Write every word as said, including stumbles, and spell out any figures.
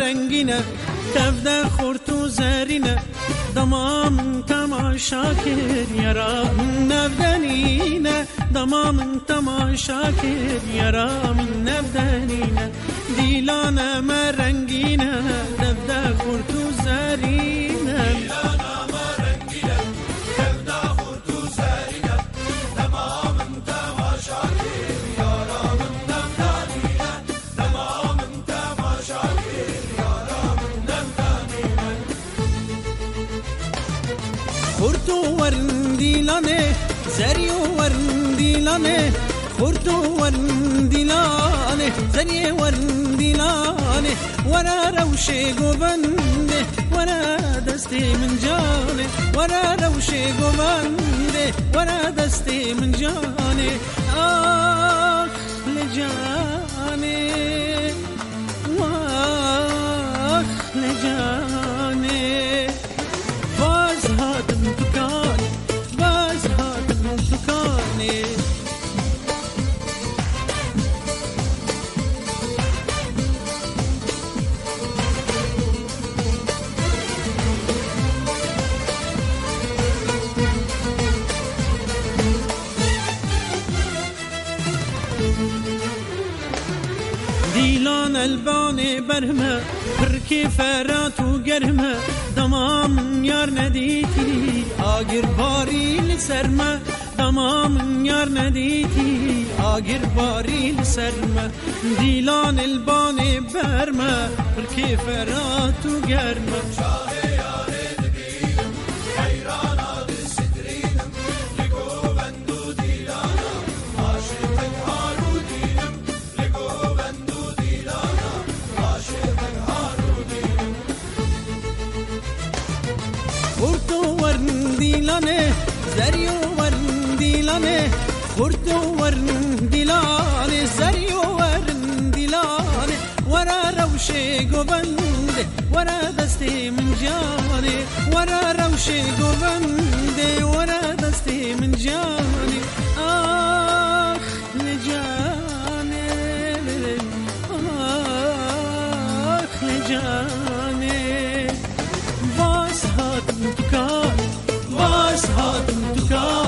رنگینه تفده خورد و زرینه دمام تماشا کرد یارم نبدنینه دمام تماشا کرد یارم نبدنینه دیلانه ما رنگینه تفده خورد و زرینه خورتو ورندیلانه زری ورندیلانه خورتو ورندیلانه زری ورندیلانه ورا روشه گوبنده ورا دستی من جانه ورا روشه گوبنده ورا دستی من جانه آخ لجانه واخ لجانه باز هاتم دکان باز هاتم دکانه دیلان البان برمه پرکی فرات و گرمه دمام یار ندیتی آگر باری لسرمه دمام یار ندیتی آگر باری لسرمه دیلان البان برمه پرکی فرات و گرمه خورتو ورندیلانه زریو ورندیلانه خورتو ورندیلانه زریو ورندیلانه ورا روشه گوبنده ورا دستی من جانه ورا روشه گوبنده ورا دستی من جانه آخ لجانه آخ لجانه باز هاتم دکان باز هاتم دکان